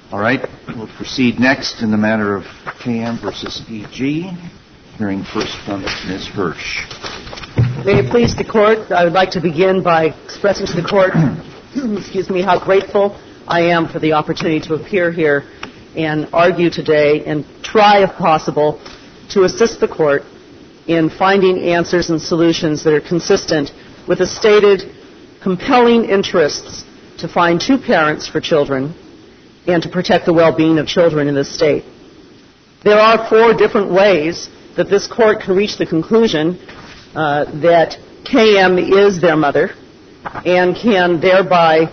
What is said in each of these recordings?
All right, we'll proceed next in the matter of KM versus EG. Hearing first from Ms. Hirsch. May it please the Court, I would like to begin by expressing to the Court, how grateful I am for the opportunity to appear here and argue today and try, if possible, to assist the Court in finding answers and solutions that are consistent with the stated compelling interests to find two parents for children and to protect the well-being of children in this state. There are 4 different ways that this Court can reach the conclusion that KM is their mother and can thereby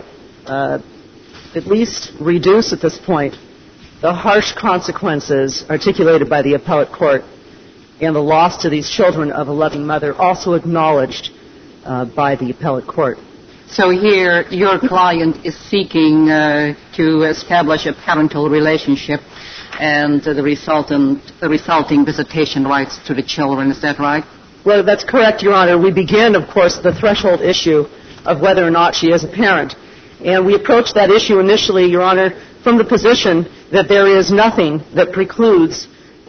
at least reduce at this point the harsh consequences articulated by the appellate court and the loss to these children of a loving mother, also acknowledged by the appellate court. So here, your client is seeking to establish a parental relationship and the resulting visitation rights to the children. Is that right? Well, that's correct, Your Honor. We begin, of course, the threshold issue of whether or not she is a parent. And we approach that issue initially, Your Honor, from the position that there is nothing that precludes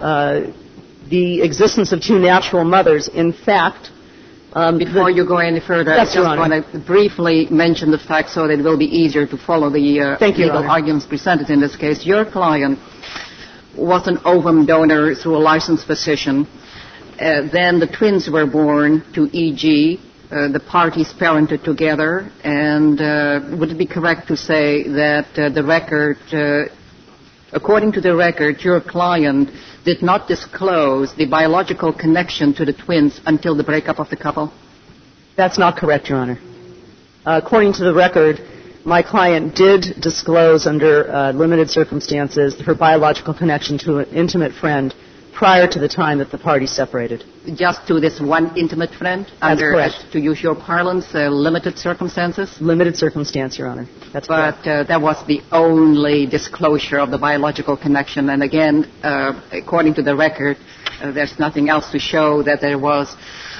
the existence of two natural mothers. In fact, before you go any further, I just want to briefly mention the fact so that it will be easier to follow the legal arguments presented in this case. Your client was an ovum donor through a licensed physician. Then the twins were born to EG. The parties parented together. And would it be correct to say that the record, according to the record, your client did not disclose the biological connection to the twins until the breakup of the couple? That's not correct, Your Honor. According to the record, my client did disclose under limited circumstances her biological connection to an intimate friend prior to the time that the parties separated. Just to this one intimate friend? That's correct. To use your parlance, limited circumstances? Limited circumstance, Your Honor. That's correct. But that was the only disclosure of the biological connection. And again, according to the record, there's nothing else to show that there was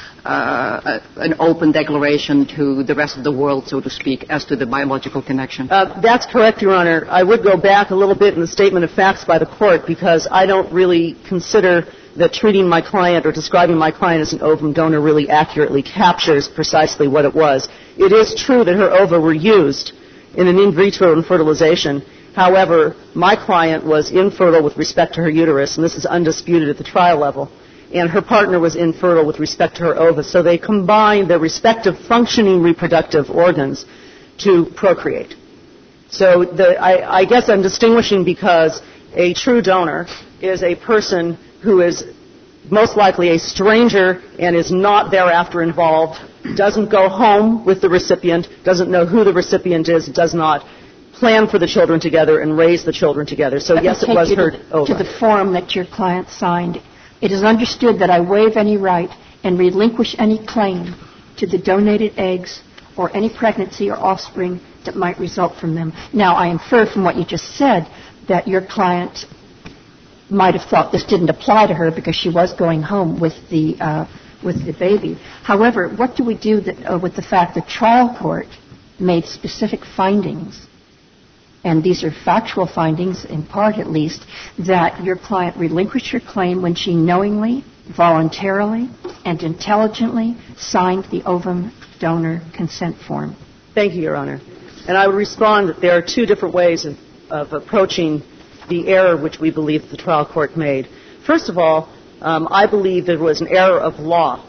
an open declaration to the rest of the world, so to speak, as to the biological connection. That's correct, Your Honor. I would go back a little bit in the statement of facts by the court because I don't really consider that treating my client or describing my client as an ovum donor really accurately captures precisely what it was. It is true that her ova were used in an in vitro fertilization. However, my client was infertile with respect to her uterus, and this is undisputed at the trial level. And her partner was infertile with respect to her ova. So they combined their respective functioning reproductive organs to procreate. So I guess I'm distinguishing because a true donor is a person who is most likely a stranger and is not thereafter involved, doesn't go home with the recipient, doesn't know who the recipient is, does not plan for the children together and raise the children together. So yes, it was her ova. To the form that your client signed. It is understood that I waive any right and relinquish any claim to the donated eggs or any pregnancy or offspring that might result from them. Now, I infer from what you just said that your client might have thought this didn't apply to her because she was going home with the baby. However, what do we do with the fact that trial court made specific findings, and these are factual findings, in part at least, that your client relinquished her claim when she knowingly, voluntarily, and intelligently signed the ovum donor consent form? Thank you, Your Honor. And I would respond that there are 2 different ways of approaching the error which we believe the trial court made. First of all, I believe there was an error of law.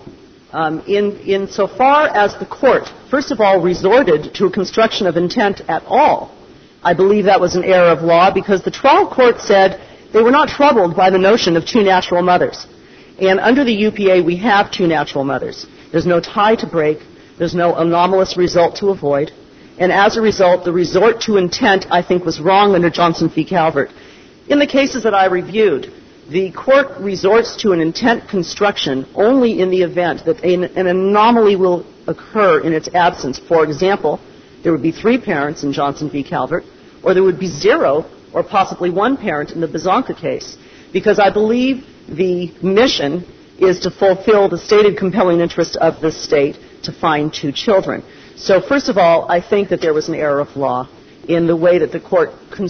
Insofar as the court, first of all, resorted to a construction of intent at all, I believe that was an error of law because the trial court said they were not troubled by the notion of two natural mothers. And under the UPA, we have two natural mothers. There's no tie to break. There's no anomalous result to avoid. And as a result, the resort to intent, I think, was wrong under Johnson v. Calvert. In the cases that I reviewed, the court resorts to an intent construction only in the event that an anomaly will occur in its absence. For example, there would be 3 parents in Johnson v. Calvert, or there would be 0 or possibly 1 parent in the Bazanka case, because I believe the mission is to fulfill the stated compelling interest of the state to find 2 children. So first of all, I think that there was an error of law. in the way that the court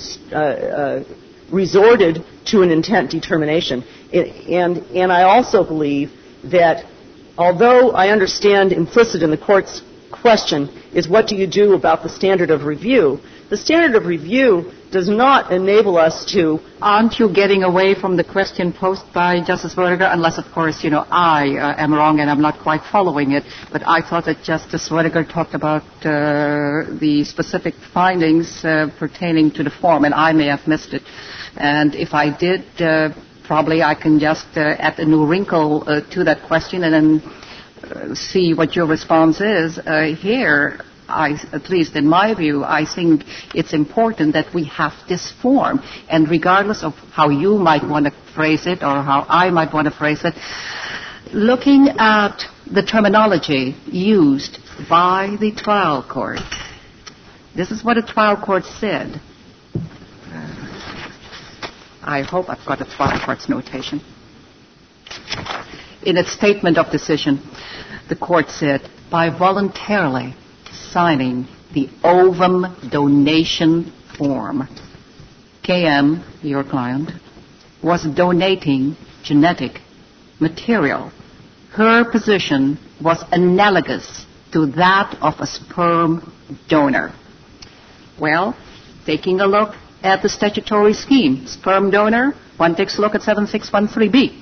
resorted to an intent determination. And I also believe that although I understand implicit in the court's question is what do you do about the standard of review, the standard of review does not enable us to... Aren't you getting away from the question posed by Justice Werdegar? Unless, of course, I am wrong and I'm not quite following it. But I thought that Justice Werdegar talked about the specific findings pertaining to the form, and I may have missed it. And if I did, probably I can just add a new wrinkle to that question and then see what your response is. Here, at least in my view, I think it's important that we have this form. And regardless of how you might want to phrase it or how I might want to phrase it, looking at the terminology used by the trial court, this is what a trial court said. I hope I've got a trial court's notation. In its statement of decision, the court said, by voluntarily signing the ovum donation form, KM, your client, was donating genetic material. Her position was analogous to that of a sperm donor. Well, taking a look at the statutory scheme, sperm donor, one takes a look at 7613B,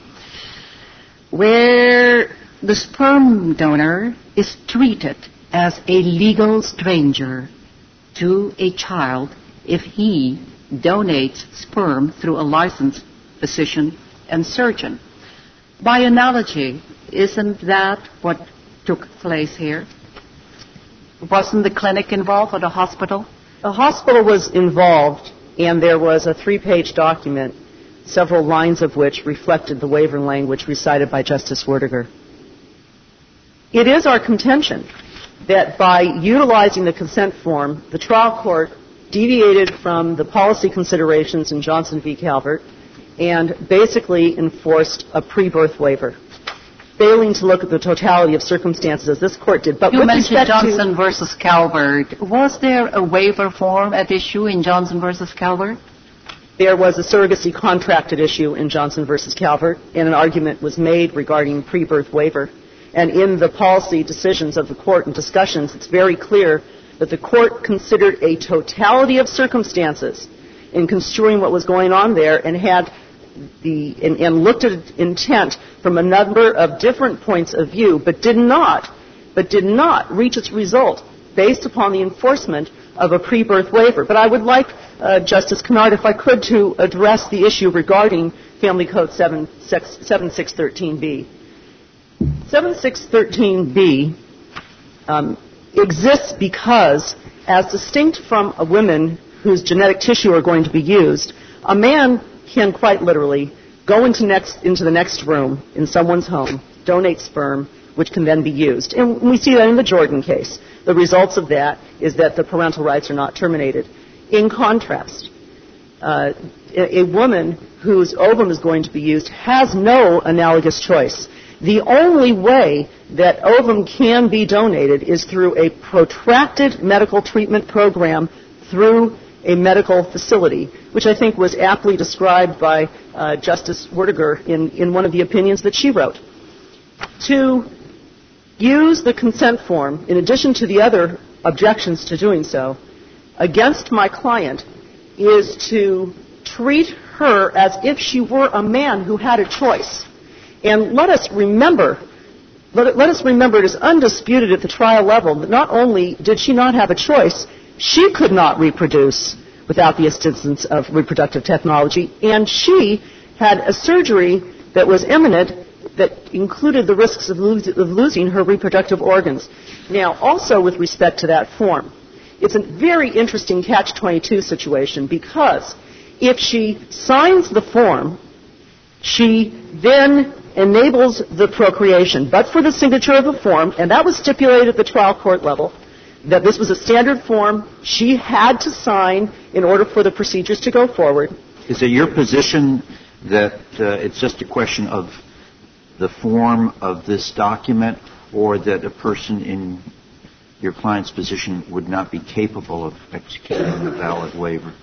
where the sperm donor is treated as a legal stranger to a child if he donates sperm through a licensed physician and surgeon. By analogy, isn't that what took place here? Wasn't the clinic involved or the hospital? The hospital was involved, and there was a 3-page document, several lines of which reflected the waiver language recited by Justice Werdegar. It is our contention that by utilizing the consent form, the trial court deviated from the policy considerations in Johnson v. Calvert and basically enforced a pre-birth waiver, failing to look at the totality of circumstances as this court did. But you mentioned Johnson versus Calvert. Was there a waiver form at issue in Johnson versus Calvert? There was a surrogacy contract at issue in Johnson versus Calvert, and an argument was made regarding pre-birth waiver. And in the policy decisions of the court and discussions, it's very clear that the court considered a totality of circumstances in construing what was going on there and had and looked at intent from a number of different points of view, but did not reach its result based upon the enforcement of a pre-birth waiver. But I would like, Justice Kennard, if I could, to address the issue regarding Family Code 7613B. 7613B exists because, as distinct from a woman whose genetic tissue are going to be used, a man can quite literally go into the next room in someone's home, donate sperm, which can then be used. And we see that in the Jordan case. The results of that is that the parental rights are not terminated. In contrast, a woman whose ovum is going to be used has no analogous choice. The only way that ovum can be donated is through a protracted medical treatment program through a medical facility, which I think was aptly described by Justice Werdegar in one of the opinions that she wrote. To use the consent form, in addition to the other objections to doing so, against my client is to treat her as if she were a man who had a choice. And let us remember it is undisputed at the trial level that not only did she not have a choice, she could not reproduce without the assistance of reproductive technology, and she had a surgery that was imminent that included the risks of losing her reproductive organs. Now, also with respect to that form, it's a very interesting catch-22 situation because if she signs the form, she then enables the procreation, but for the signature of the form, and that was stipulated at the trial court level, that this was a standard form she had to sign in order for the procedures to go forward. Is it your position that it's just a question of the form of this document, or that a person in your client's position, would not be capable of executing a valid waiver?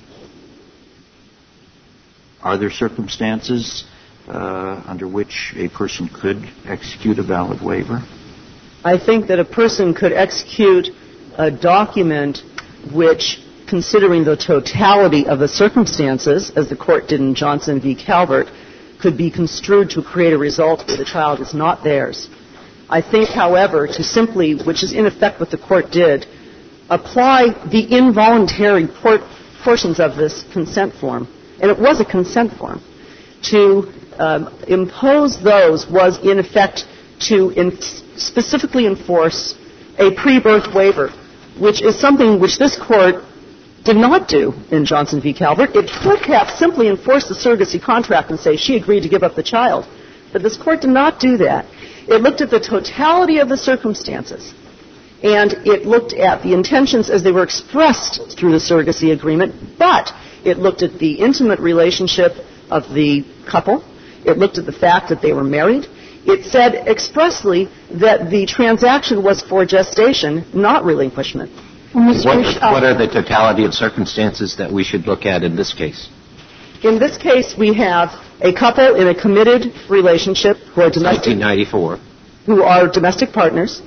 Are there circumstances under which a person could execute a valid waiver? I think that a person could execute a document which, considering the totality of the circumstances, as the court did in Johnson v. Calvert, could be construed to create a result where the child is not theirs. I think, however, to simply, which is in effect what the court did, apply the involuntary portions of this consent form, and it was a consent form, to impose those was in effect to specifically enforce a pre-birth waiver, which is something which this court did not do in Johnson v. Calvert. It could have simply enforced the surrogacy contract and say she agreed to give up the child, but this court did not do that. It looked at the totality of the circumstances, and it looked at the intentions as they were expressed through the surrogacy agreement, but it looked at the intimate relationship of the couple. It looked at the fact that they were married. It said expressly that the transaction was for gestation, not relinquishment. What are the totality of circumstances that we should look at in this case? In this case, we have a couple in a committed relationship who are domestic, 1994, who are domestic partners,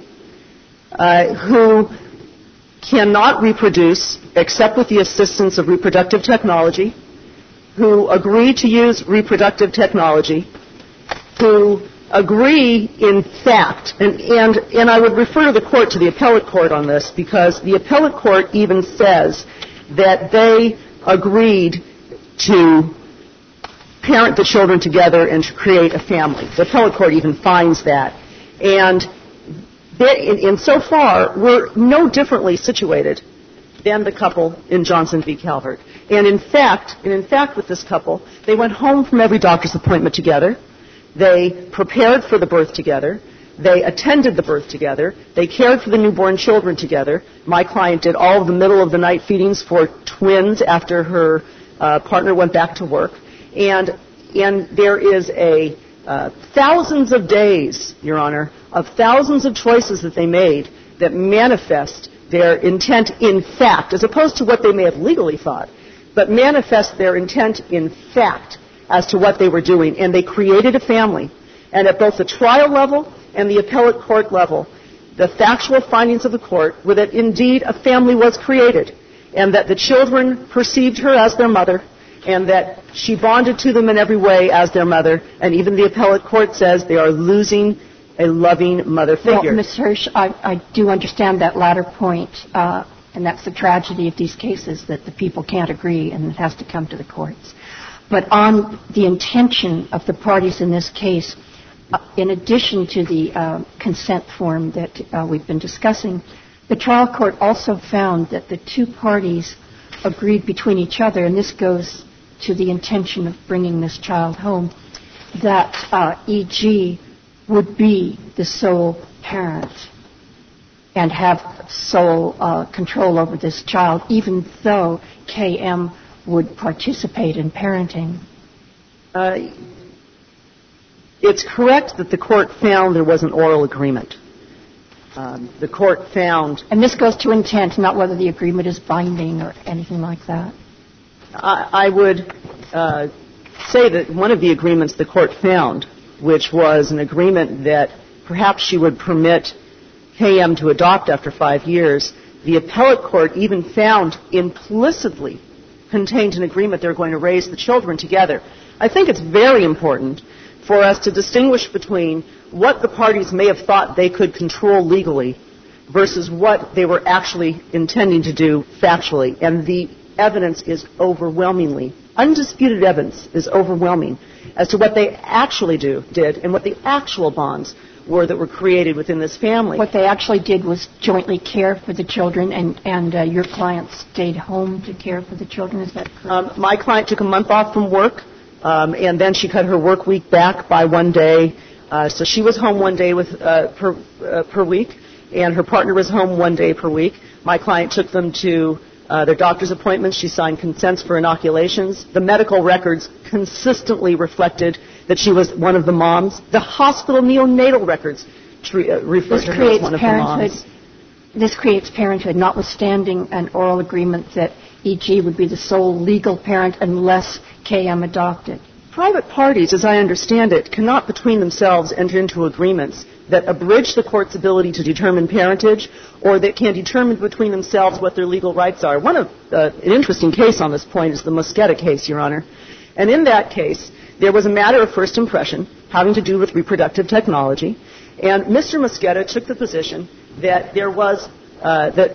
who cannot reproduce except with the assistance of reproductive technology, who agree to use reproductive technology, who agree in fact, and I would refer the court to the appellate court on this, because the appellate court even says that they agreed to parent the children together and to create a family. The appellate court even finds that. And so far, we're no differently situated than the couple in Johnson v. Calvert. And in fact, with this couple, they went home from every doctor's appointment together. They prepared for the birth together. They attended the birth together. They cared for the newborn children together. My client did all of the middle-of-the-night feedings for twins after her partner went back to work. And there is thousands of days, Your Honor, of thousands of choices that they made that manifest their intent in fact, as opposed to what they may have legally thought, but manifest their intent in fact as to what they were doing. And they created a family. And at both the trial level and the appellate court level, the factual findings of the court were that indeed a family was created, and that the children perceived her as their mother, and that she bonded to them in every way as their mother. And even the appellate court says they are losing a loving mother figure. Well, Ms. Hirsch, I do understand that latter point, and that's the tragedy of these cases, that the people can't agree and it has to come to the courts. But on the intention of the parties in this case, in addition to the consent form that we've been discussing, the trial court also found that the two parties agreed between each other, and this goes to the intention of bringing this child home, that E.G. would be the sole parent and have sole control over this child, even though K.M. would participate in parenting. It's correct that the court found there was an oral agreement. The court found... And this goes to intent, not whether the agreement is binding or anything like that. I would say that one of the agreements the court found, which was an agreement that perhaps she would permit K.M. to adopt after 5 years, the appellate court even found implicitly contained an agreement they're going to raise the children together. I think it's very important for us to distinguish between what the parties may have thought they could control legally versus what they were actually intending to do factually. And the evidence is overwhelmingly, undisputed evidence is overwhelming as to what they actually did and what the actual bonds were that were created within this family. What they actually did was jointly care for the children, and your client stayed home to care for the children. Is that correct? My client took a month off from work, and then she cut her work week back by 1 day. So she was home 1 day per week, and her partner was home 1 day per week. My client took them to their doctor's appointments. She signed consents for inoculations. The medical records consistently reflected that she was one of the moms. The hospital neonatal records referred to her as one of the moms. this creates parenthood, notwithstanding an oral agreement that E.G. would be the sole legal parent unless K.M. adopted. Private parties, as I understand it, cannot between themselves enter into agreements that abridge the court's ability to determine parentage or that can determine between themselves what their legal rights are. An interesting case on this point is the Mosqueda case, Your Honor. And in that case, there was a matter of first impression having to do with reproductive technology, and Mr. Mosqueda took the position that there was that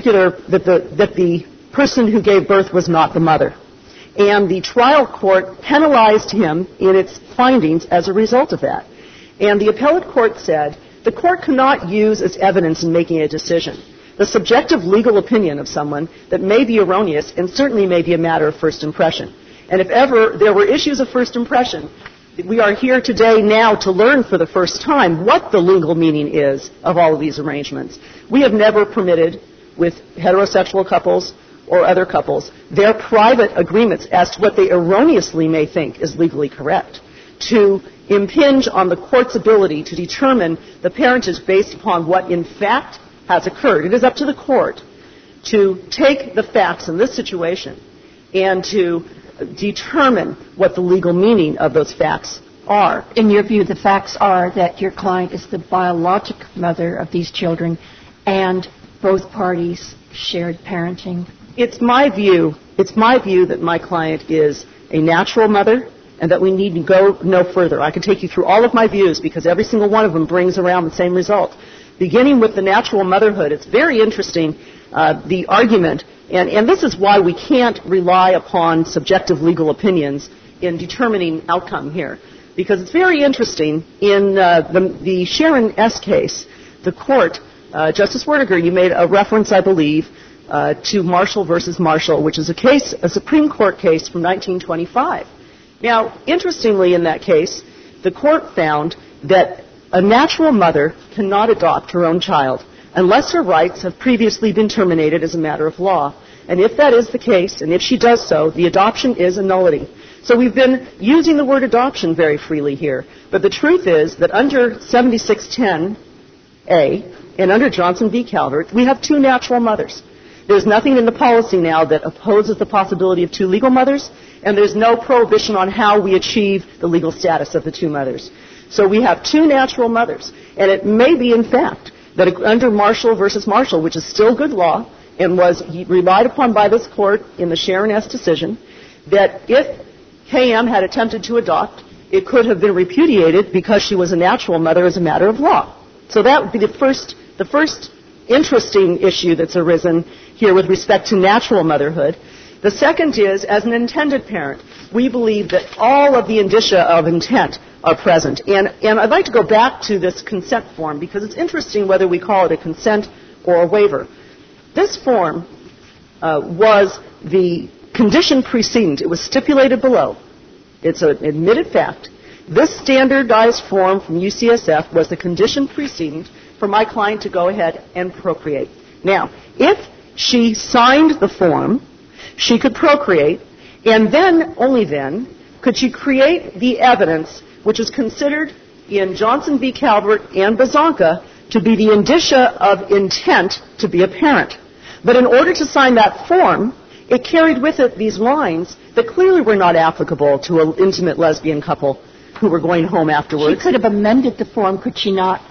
the person who gave birth was not the mother. And the trial court penalized him in its findings as a result of that. And the appellate court said the court cannot use as evidence in making a decision the subjective legal opinion of someone that may be erroneous and certainly may be a matter of first impression. And if ever there were issues of first impression, we are here today now to learn for the first time what the legal meaning is of all of these arrangements. We have never permitted, with heterosexual couples or other couples, their private agreements as to what they erroneously may think is legally correct, to impinge on the court's ability to determine the parentage based upon what in fact has occurred. It is up to the court to take the facts in this situation and to determine what the legal meaning of those facts are. In your view, the facts are that your client is the biologic mother of these children and both parties shared parenting? It's my view that my client is a natural mother and that we need to go no further. I can take you through all of my views because every single one of them brings around the same result. Beginning with the natural motherhood, it's very interesting, the argument, and this is why we can't rely upon subjective legal opinions in determining outcome here. Because it's very interesting, in the Sharon S. case, the court, Justice Werdiger, you made a reference, I believe, to Marshall versus Marshall, which is a Supreme Court case from 1925. Now, interestingly in that case, the court found that a natural mother cannot adopt her own child unless her rights have previously been terminated as a matter of law. And if that is the case, and if she does so, the adoption is a nullity. So we've been using the word adoption very freely here. But the truth is that under 7610A and under Johnson v. Calvert, we have two natural mothers. There's nothing in the policy now that opposes the possibility of two legal mothers, and there's no prohibition on how we achieve the legal status of the two mothers. So we have two natural mothers. And it may be, in fact, that under Marshall versus Marshall, which is still good law and was relied upon by this court in the Sharon S. decision, that if KM had attempted to adopt, it could have been repudiated because she was a natural mother as a matter of law. So that would be the first interesting issue that's arisen here with respect to natural motherhood. The second is, as an intended parent, we believe that all of the indicia of intent are present. And I'd like to go back to this consent form because it's interesting whether we call it a consent or a waiver. This form was the condition precedent. It was stipulated below. It's an admitted fact. This standardized form from UCSF was the condition precedent for my client to go ahead and procreate. Now, if she signed the form, she could procreate, and then, only then, could she create the evidence which is considered in Johnson v. Calvert and Bazanka to be the indicia of intent to be a parent. But in order to sign that form, it carried with it these lines that clearly were not applicable to an intimate lesbian couple who were going home afterwards. She could have amended the form, could she not?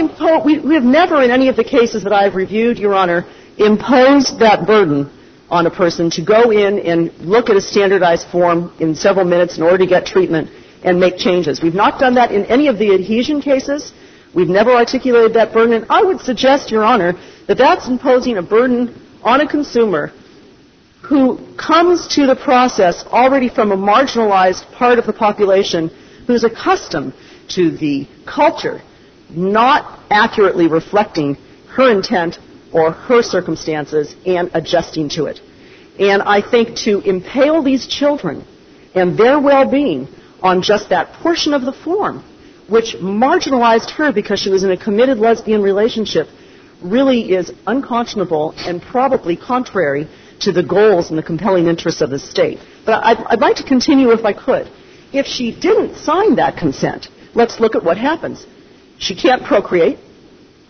We have never in any of the cases that I've reviewed, Your Honor, imposed that burden on a person to go in and look at a standardized form in several minutes in order to get treatment and make changes. We've not done that in any of the adhesion cases. We've never articulated that burden. And I would suggest, Your Honor, that that's imposing a burden on a consumer who comes to the process already from a marginalized part of the population who's accustomed to the culture not accurately reflecting her intent or her circumstances and adjusting to it. And I think to impale these children and their well-being on just that portion of the form, which marginalized her because she was in a committed lesbian relationship, really is unconscionable and probably contrary to the goals and the compelling interests of the state. But I'd like to continue if I could. If she didn't sign that consent, let's look at what happens. She can't procreate,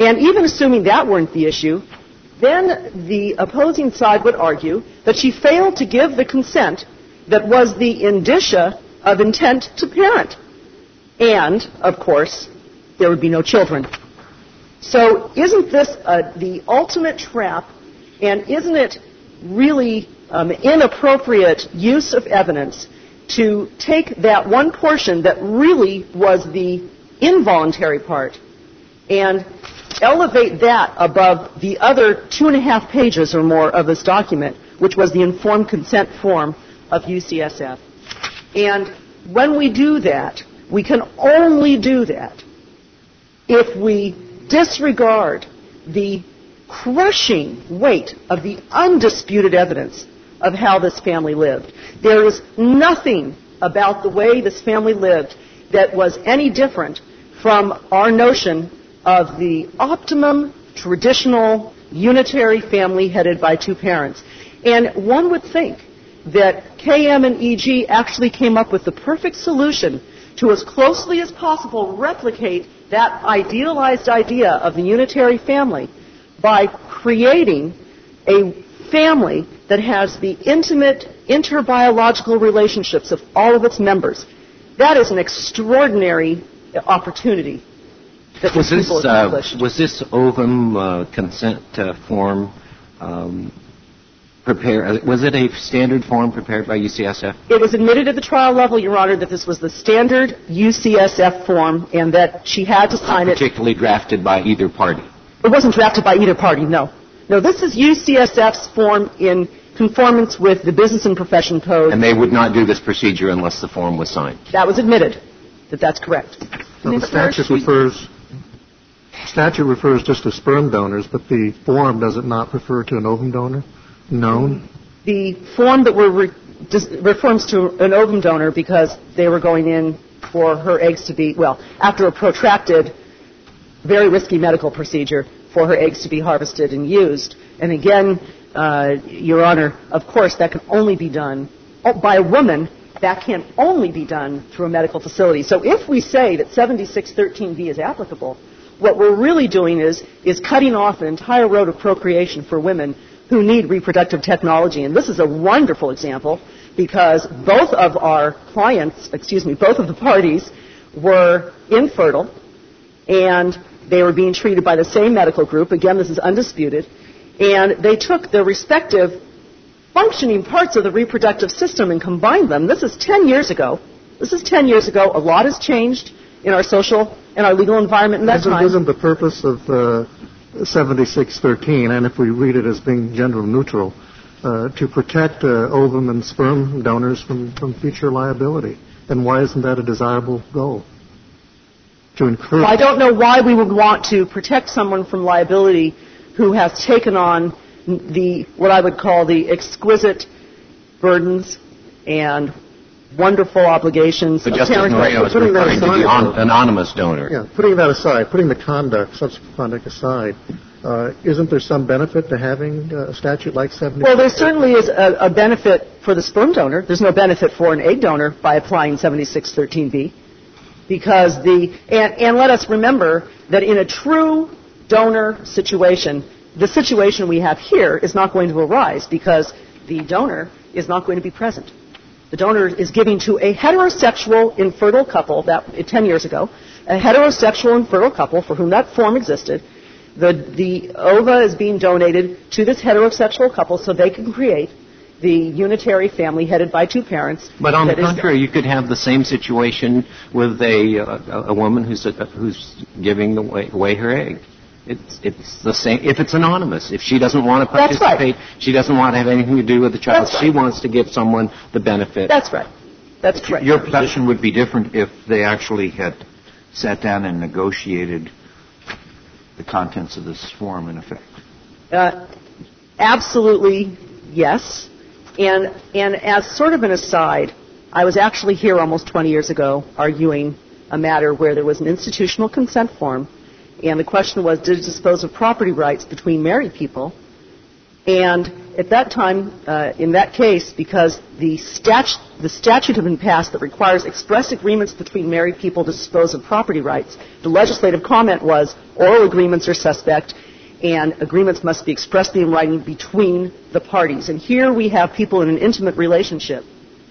And even assuming that weren't the issue, then the opposing side would argue that she failed to give the consent that was the indicia of intent to parent. And, of course, there would be no children. So isn't this the ultimate trap, and isn't it really inappropriate use of evidence to take that one portion that really was the involuntary part and elevate that above the other 2.5 pages or more of this document, which was the informed consent form of UCSF? And when we do that, we can only do that if we disregard the crushing weight of the undisputed evidence of how this family lived. There is nothing about the way this family lived that was any different from our notion of the optimum traditional unitary family headed by two parents. And one would think that KM and EG actually came up with the perfect solution to as closely as possible replicate that idealized idea of the unitary family by creating a family that has the intimate interbiological relationships of all of its members. That is an extraordinary opportunity that the people accomplished. Was this ovum consent form prepared? Was it a standard form prepared by UCSF? It was admitted at the trial level, Your Honor, that this was the standard UCSF form and that she had to sign it. Particularly drafted by either party? It wasn't drafted by either party, no. No, this is UCSF's form in conformance with the Business and Profession Code. And they would not do this procedure unless the form was signed? That was admitted, that's correct. Now, the statute refers just to sperm donors, but the form does it not refer to an ovum donor? Known? The form that refers to an ovum donor because they were going in for her eggs to be, after a protracted, very risky medical procedure, for her eggs to be harvested and used. And again, Your Honor, of course, that can only be done by a woman. That can only be done through a medical facility. So if we say that 7613B is applicable, what we're really doing is cutting off an entire road of procreation for women who need reproductive technology. And this is a wonderful example because both of the parties were infertile and they were being treated by the same medical group. Again, this is undisputed. And they took the respective functioning parts of the reproductive system and combined them. This is 10 years ago. A lot has changed in our social and our legal environment in that time. Isn't the purpose of 7613, and if we read it as being gender neutral, to protect ovum and sperm donors from future liability? And why isn't that a desirable goal? To encourage. I don't know why we would want to protect someone from liability who has taken on what I would call the exquisite burdens and wonderful obligations of Justice Moreno is referring to the anonymous donor. Yeah, putting that aside, putting the subsequent conduct aside, isn't there some benefit to having a statute like 76? Well, there certainly is a benefit for the sperm donor. There's no benefit for an egg donor by applying 7613B. Because and let us remember that in a true donor situation, the situation we have here is not going to arise because the donor is not going to be present. The donor is giving to a heterosexual infertile couple, 10 years ago, a heterosexual infertile couple for whom that form existed. The ova is being donated to this heterosexual couple so they can create the unitary family headed by two parents. But on the contrary, you could have the same situation with a woman who's giving away her egg. It's the same. If it's anonymous, if she doesn't want to participate, she doesn't want to have anything to do with the child. She wants to give someone the benefit. That's right. That's correct. Your position would be different if they actually had sat down and negotiated the contents of this form, in effect. Absolutely, yes. And as sort of an aside, I was actually here almost 20 years ago arguing a matter where there was an institutional consent form, and the question was, did it dispose of property rights between married people? And at that time, in that case, because the statute had been passed that requires express agreements between married people to dispose of property rights, the legislative comment was oral agreements are suspect and agreements must be expressly in writing between the parties. And here we have people in an intimate relationship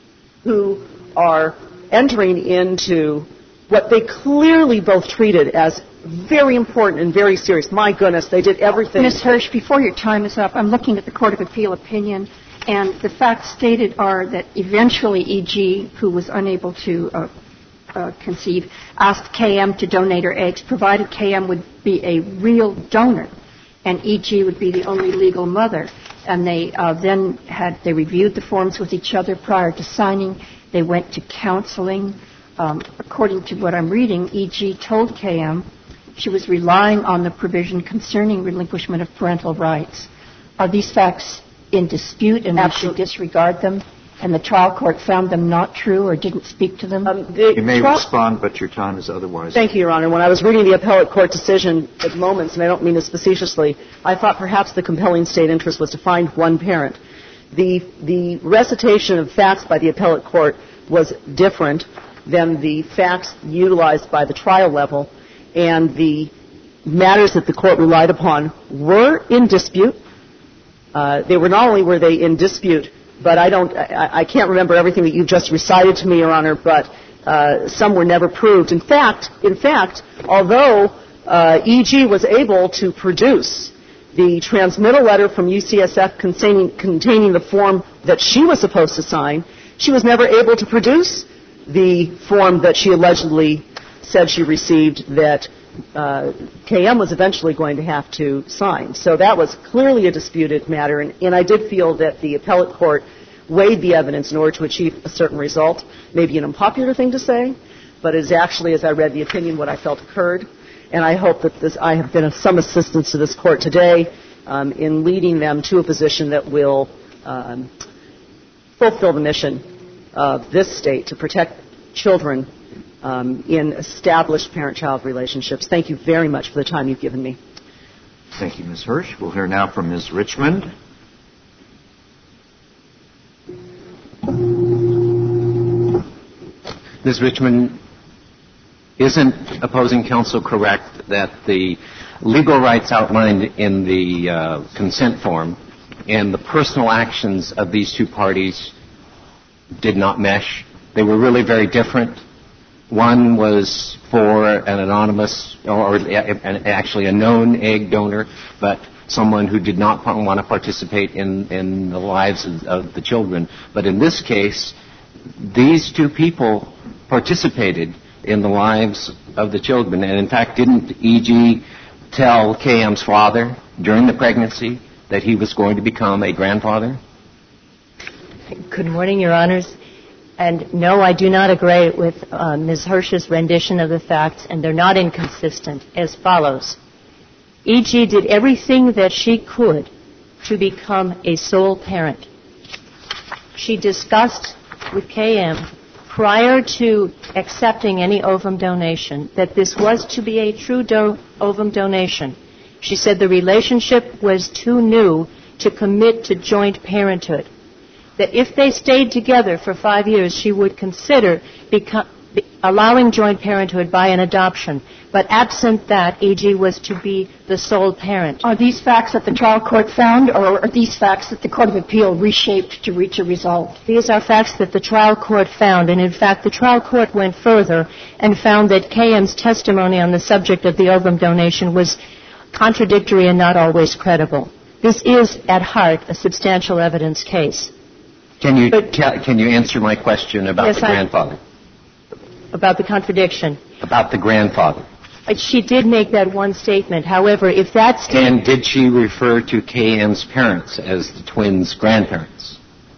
who are entering into what they clearly both treated as very important and very serious. My goodness, they did everything. Ms. Hirsch, before your time is up, I'm looking at the Court of Appeal opinion, and the facts stated are that eventually E.G., who was unable to conceive, asked K.M. to donate her eggs, provided K.M. would be a real donor, and E.G. would be the only legal mother. And they then they reviewed the forms with each other prior to signing. They went to counseling. According to what I'm reading, E.G. told K.M. she was relying on the provision concerning relinquishment of parental rights. Are these facts in dispute and we should disregard them? And the trial court found them not true or didn't speak to them? You may respond, but your time is otherwise. Thank you, Your Honor. When I was reading the appellate court decision at moments, and I don't mean this facetiously, I thought perhaps the compelling state interest was to find one parent. The recitation of facts by the appellate court was different than the facts utilized by the trial level, and the matters that the court relied upon were in dispute. They were not only were they in dispute, but I can't remember everything that you just recited to me, Your Honor, but some were never proved. In fact, although E.G. was able to produce the transmittal letter from UCSF containing the form that she was supposed to sign, she was never able to produce the form that she allegedly said she received that K.M. was eventually going to have to sign. So that was clearly a disputed matter, and I did feel that the appellate court weighed the evidence in order to achieve a certain result. Maybe an unpopular thing to say, but it is actually, as I read the opinion, what I felt occurred. And I hope that I have been of some assistance to this court today in leading them to a position that will fulfill the mission of this state to protect children in established parent-child relationships. Thank you very much for the time you've given me. Thank you, Ms. Hirsch. We'll hear now from Ms. Richmond. Ms. Richmond, isn't opposing counsel correct that the legal rights outlined in the consent form and the personal actions of these two parties did not mesh? They were really very different. One was for an anonymous or actually a known egg donor, but someone who did not want to participate in the lives of the children. But in this case, these two people participated in the lives of the children. And in fact, didn't E.G. tell K.M.'s father during the pregnancy that he was going to become a grandfather? Good morning, Your Honors. And no, I do not agree with Ms. Hirsch's rendition of the facts, and they're not inconsistent, as follows. E.G. did everything that she could to become a sole parent. She discussed with K.M. prior to accepting any ovum donation that this was to be a true ovum donation. She said the relationship was too new to commit to joint parenthood. That if they stayed together for 5 years, she would consider allowing joint parenthood by an adoption. But absent that, E.G. was to be the sole parent. Are these facts that the trial court found, or are these facts that the Court of Appeal reshaped to reach a result? These are facts that the trial court found, and in fact the trial court went further and found that K.M.'s testimony on the subject of the ovum donation was contradictory and not always credible. This is, at heart, a substantial evidence case. Can you answer my question about the grandfather? About the contradiction? About the grandfather. She did make that one statement. However, if that statement... And did she refer to K.M.'s parents as the twins' grandparents?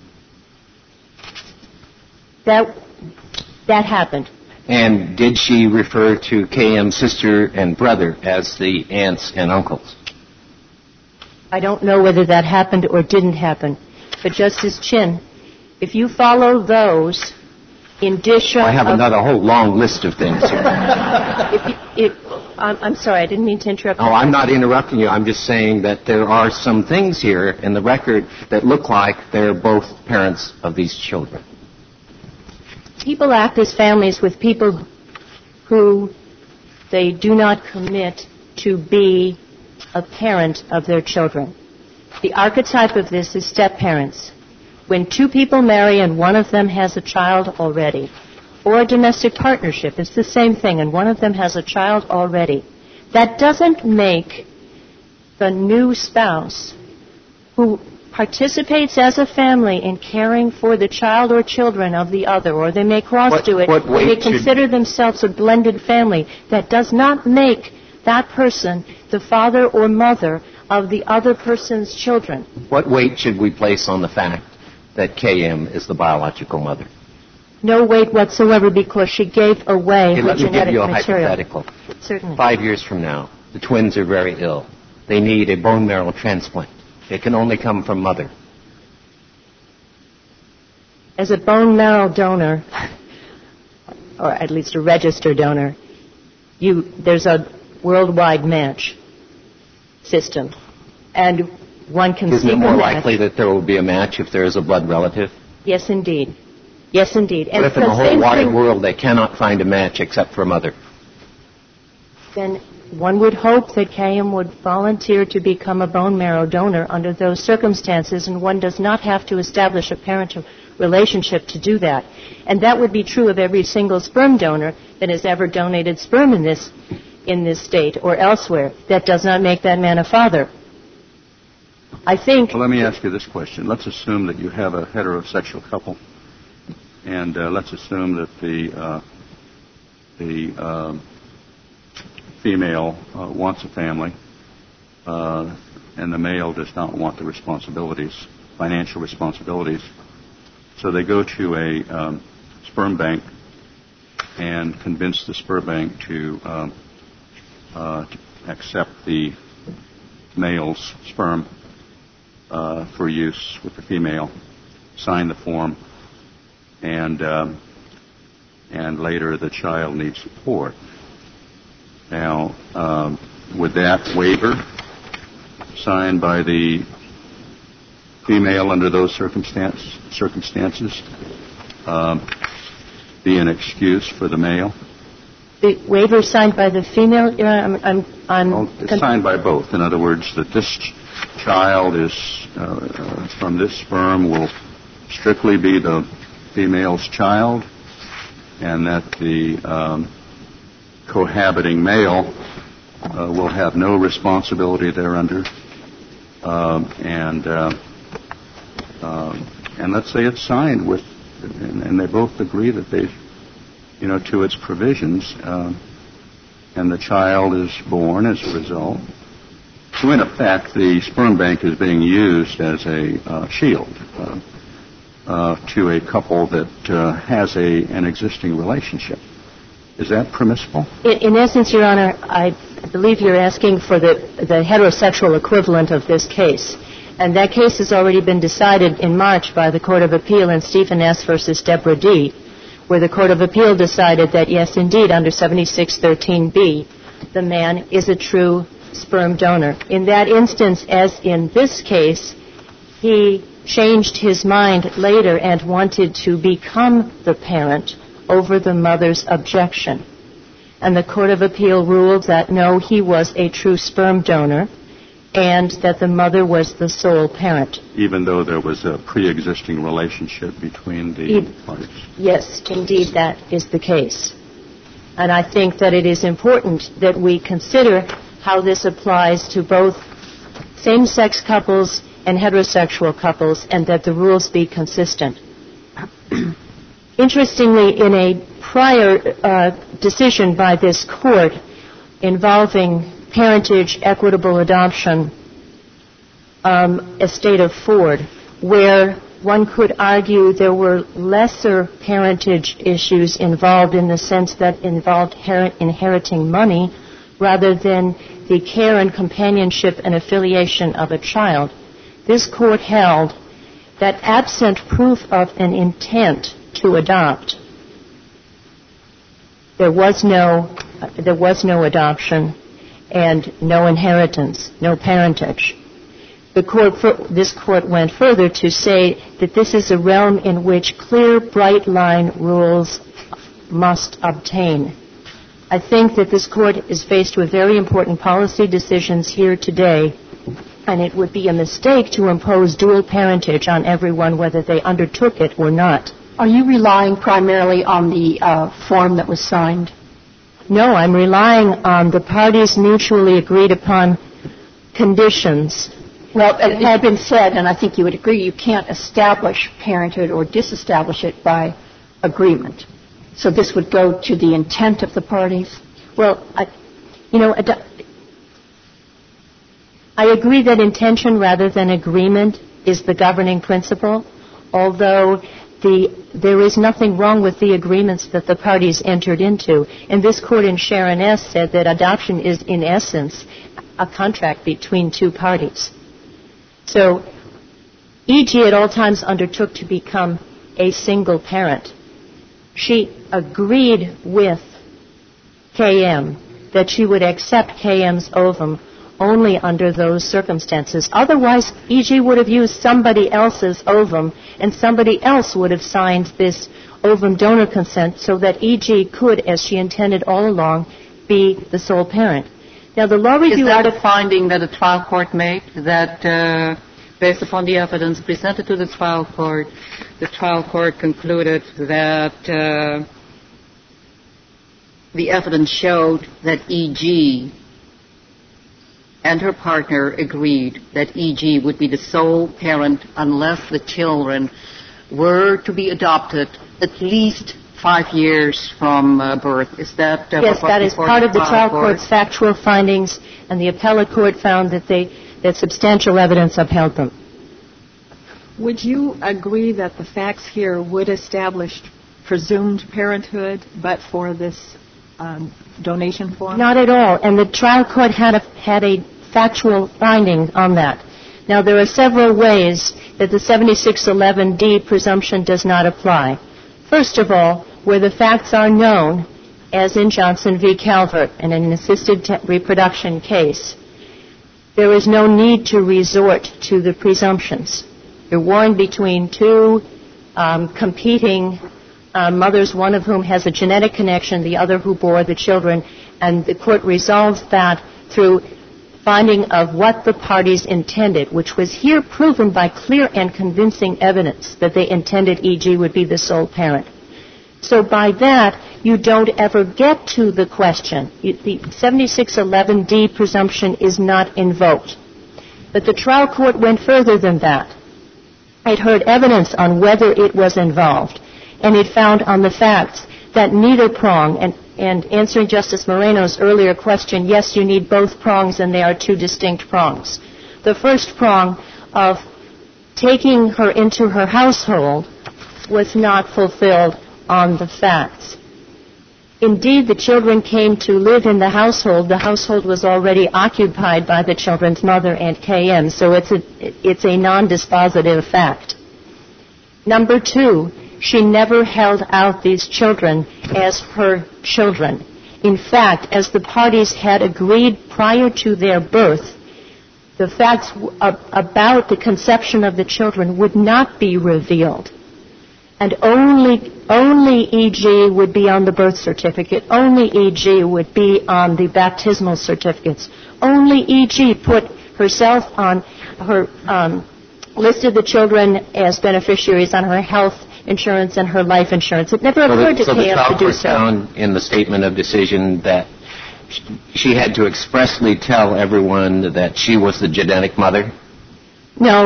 That happened. And did she refer to K.M.'s sister and brother as the aunts and uncles? I don't know whether that happened or didn't happen. But Justice Chin, if you follow those indicia... I have another whole long list of things here. I'm sorry, I didn't mean to interrupt. Oh, I'm not interrupting you. I'm just saying that there are some things here in the record that look like they're both parents of these children. People act as families with people who they do not commit to be a parent of their children. The archetype of this is step-parents. When two people marry and one of them has a child already, or a domestic partnership, it's the same thing, and one of them has a child already, that doesn't make the new spouse who participates as a family in caring for the child or children of the other, or they may cross-do it, or they consider themselves a blended family. That does not make that person the father or mother of the other person's children. What weight should we place on the fact that KM is the biological mother? No weight whatsoever, because she gave away her genetic material. Let me give you a hypothetical. Certainly. 5 years from now, the twins are very ill. They need a bone marrow transplant. It can only come from mother. As a bone marrow donor, or at least a registered donor, there's a worldwide match system. And one can see Isn't it more likely that there will be a match if there is a blood relative? Yes, indeed. Yes, indeed. What if in the whole wide world they cannot find a match except for mother? Then one would hope that KM would volunteer to become a bone marrow donor under those circumstances, and one does not have to establish a parental relationship to do that. And that would be true of every single sperm donor that has ever donated sperm in this state or elsewhere. That does not make that man a father. I think... Well, let me ask you this question. Let's assume that you have a heterosexual couple, and let's assume that the female wants a family, and the male does not want the responsibilities, financial responsibilities. So they go to a sperm bank and convince the sperm bank to accept the male's sperm for use with the female, sign the form, and later the child needs support. Now, would that waiver signed by the female under those circumstances be an excuse for the male? The waiver signed by the female? It's signed by both. In other words, that this child is from this sperm will strictly be the female's child, and that the cohabiting male will have no responsibility thereunder, and let's say it's signed with, and they both agree that they, to its provisions, and the child is born as a result. So in effect, the sperm bank is being used as a shield to a couple that has an existing relationship. Is that permissible? In essence, Your Honor, I believe you're asking for the heterosexual equivalent of this case. And that case has already been decided in March by the Court of Appeal in Stephen S. versus Deborah D., where the Court of Appeal decided that, yes, indeed, under 7613B, the man is a true sperm donor. In that instance, as in this case, he changed his mind later and wanted to become the parent over the mother's objection. And the Court of Appeal ruled that, no, he was a true sperm donor and that the mother was the sole parent. Even though there was a pre-existing relationship between the parties? Yes, indeed, that is the case. And I think that it is important that we consider how this applies to both same-sex couples and heterosexual couples, and that the rules be consistent. Interestingly, in a prior decision by this court involving parentage equitable adoption, estate of Ford, where one could argue there were lesser parentage issues involved in the sense that involved inheriting money rather than the care and companionship and affiliation of a child. This court held that absent proof of an intent to adopt, there was no there was no adoption and no inheritance, no parentage. This court went further to say that this is a realm in which clear, bright line rules must obtain. I think that this court is faced with very important policy decisions here today, and it would be a mistake to impose dual parentage on everyone, whether they undertook it or not. Are you relying primarily on the form that was signed? No, I'm relying on the parties' mutually agreed upon conditions. Well, it had been said, and I think you would agree, you can't establish parenthood or disestablish it by agreement. So this would go to the intent of the parties? Well, I agree that intention rather than agreement is the governing principle, although there is nothing wrong with the agreements that the parties entered into. And this court in Sharon S. said that adoption is, in essence, a contract between two parties. So E.G. at all times undertook to become a single parent. She agreed with K.M. that she would accept K.M.'s ovum only under those circumstances. Otherwise, E.G. would have used somebody else's ovum, and somebody else would have signed this ovum donor consent so that E.G. could, as she intended all along, be the sole parent. Now, the law review... Is that a finding that the trial court made, that based upon the evidence presented to the trial court concluded that the evidence showed that E.G. and her partner agreed that E.G. would be the sole parent unless the children were to be adopted at least 5 years from birth? Is that yes, that is part of the trial court's factual findings, and the appellate court found that substantial evidence upheld them. Would you agree that the facts here would establish presumed parenthood but for this donation form? Not at all, and the trial court had a factual finding on that. Now, there are several ways that the 7611D presumption does not apply. First of all, where the facts are known, as in Johnson v. Calvert in an assisted reproduction case, there is no need to resort to the presumptions. You're warned between two competing mothers, one of whom has a genetic connection, the other who bore the children, and the court resolves that through finding of what the parties intended, which was here proven by clear and convincing evidence that they intended E.G. would be the sole parent. So by that, you don't ever get to the question. The 7611D presumption is not invoked. But the trial court went further than that. It heard evidence on whether it was involved, and it found on the facts that neither prong, and answering Justice Moreno's earlier question, yes, you need both prongs, and they are two distinct prongs. The first prong of taking her into her household was not fulfilled on the facts. Indeed, the children came to live in the household. The household was already occupied by the children's mother and K.M., so it's a non-dispositive fact. Number two, she never held out these children as her children. In fact, as the parties had agreed prior to their birth, the facts about the conception of the children would not be revealed. And only E.G. would be on the birth certificate. Only E.G. would be on the baptismal certificates. Only E.G. put herself on her, listed the children as beneficiaries on her health insurance and her life insurance. It never occurred to K.M. to do so. So the trial court found in the statement of decision that she had to expressly tell everyone that she was the genetic mother? No,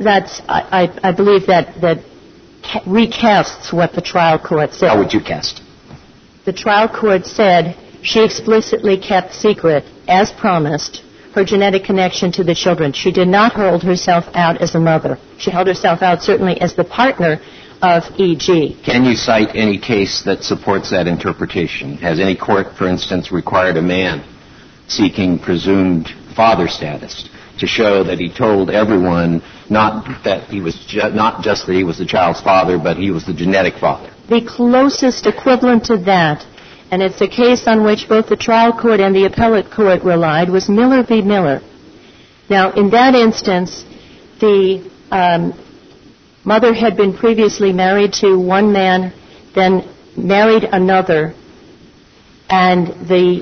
I believe that recasts what the trial court said. How would you cast? The trial court said she explicitly kept secret, as promised, her genetic connection to the children. She did not hold herself out as a mother. She held herself out certainly as the partner of E.G. Can you cite any case that supports that interpretation? Has any court, for instance, required a man seeking presumed father status to show that he told everyone not that he was not just that he was the child's father, but he was the genetic father? The closest equivalent to that and it's a case on which both the trial court and the appellate court relied, was Miller v. Miller. Now, in that instance, the mother had been previously married to one man, then married another, and the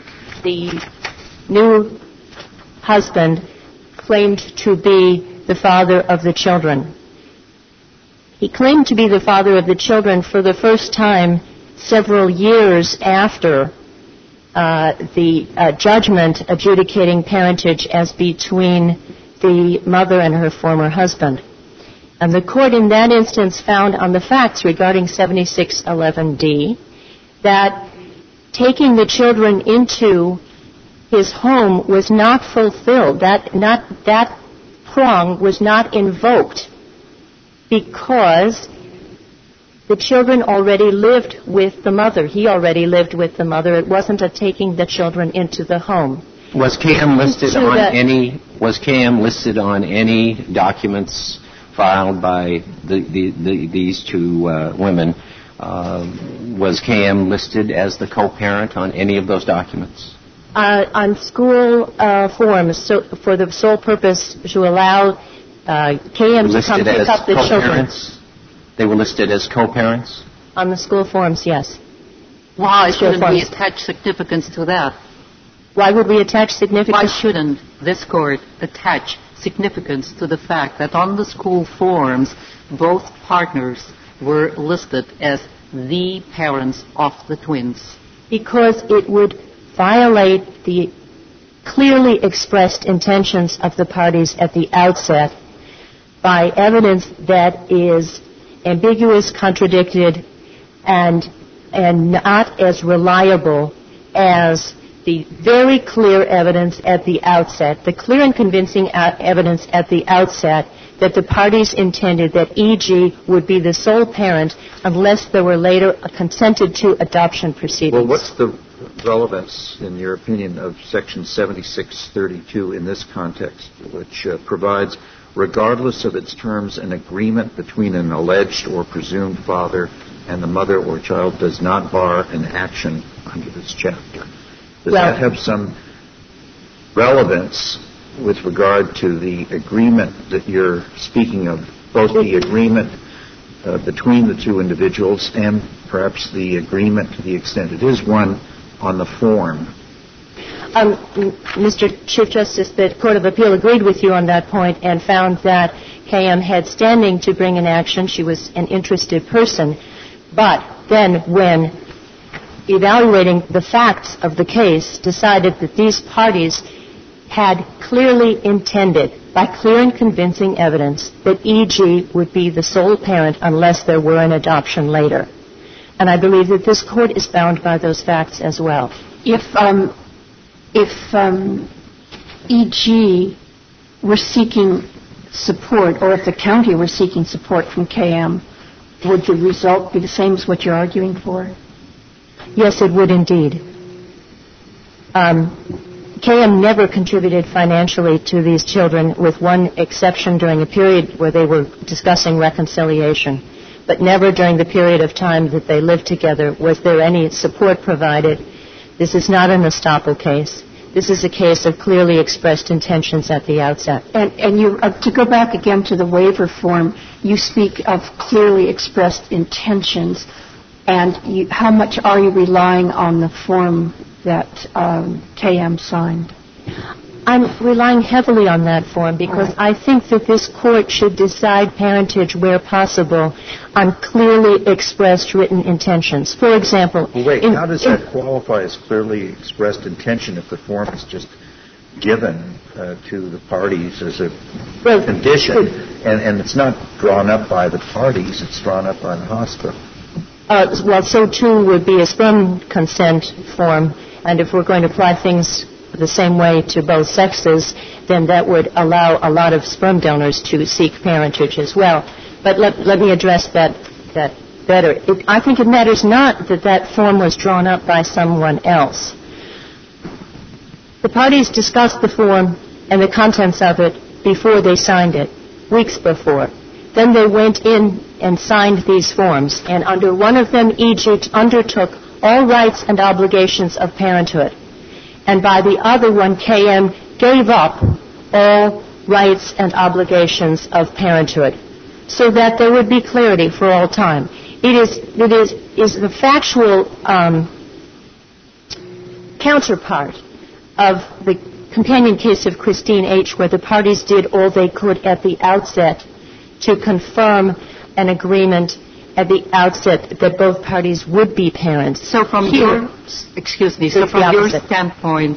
new husband claimed to be the father of the children. He claimed to be the father of the children for the first time several years after the judgment adjudicating parentage as between the mother and her former husband. And the court in that instance found on the facts regarding 7611D that taking the children into his home was not fulfilled. That prong was not invoked because the children already lived with the mother. He already lived with the mother. It wasn't a taking the children into the home. Was KM listed on any documents filed by these two women? Was KM listed as the co-parent on any of those documents? On school forms, so for the sole purpose to allow KM to come pick up the children. They were listed as co-parents? On the school forms, yes. Why shouldn't we attach significance to that? Why would we attach significance? Why shouldn't this court attach significance to the fact that on the school forms, both partners were listed as the parents of the twins? Because it would violate the clearly expressed intentions of the parties at the outset by evidence that is ambiguous, contradicted, and not as reliable as the very clear evidence at the outset, the clear and convincing evidence at the outset that the parties intended that E.G. would be the sole parent unless there were later consented to adoption proceedings. Well, what's the relevance, in your opinion, of Section 7632 in this context, which provides, regardless of its terms, an agreement between an alleged or presumed father and the mother or child does not bar an action under this chapter? Does that have some relevance with regard to the agreement that you're speaking of, both the agreement between the two individuals and perhaps the agreement, to the extent it is one, on the form? Mr. Chief Justice, the Court of Appeal agreed with you on that point and found that KM had standing to bring an action. She was an interested person. But then when evaluating the facts of the case, decided that these parties had clearly intended, by clear and convincing evidence, that E.G. would be the sole parent unless there were an adoption later. And I believe that this Court is bound by those facts as well. If E.G. were seeking support, or if the county were seeking support from KM, would the result be the same as what you're arguing for? Yes, it would indeed. KM never contributed financially to these children, with one exception during a period where they were discussing reconciliation. But never during the period of time that they lived together was there any support provided. This is not an estoppel case. This is a case of clearly expressed intentions at the outset. And you, to go back again to the waiver form, you speak of clearly expressed intentions. And how much are you relying on the form that KM signed? I'm relying heavily on that form because I think that this Court should decide parentage where possible on clearly expressed written intentions. For example... Well, wait, how does that qualify as clearly expressed intention if the form is just given to the parties as a condition and it's not drawn up by the parties, it's drawn up by the hospital? Well, so too would be a sperm consent form, and if we're going to apply things the same way to both sexes, then that would allow a lot of sperm donors to seek parentage as well. But let me address that better. I think it matters not that that form was drawn up by someone else. The parties discussed the form and the contents of it before they signed it, weeks before. Then they went in and signed these forms, and under one of them, E.G. undertook all rights and obligations of parenthood. And by the other one, KM gave up all rights and obligations of parenthood, so that there would be clarity for all time. It is the factual counterpart of the companion case of Christine H., where the parties did all they could at the outset to confirm an agreement at the outset that both parties would be parents. So from your standpoint,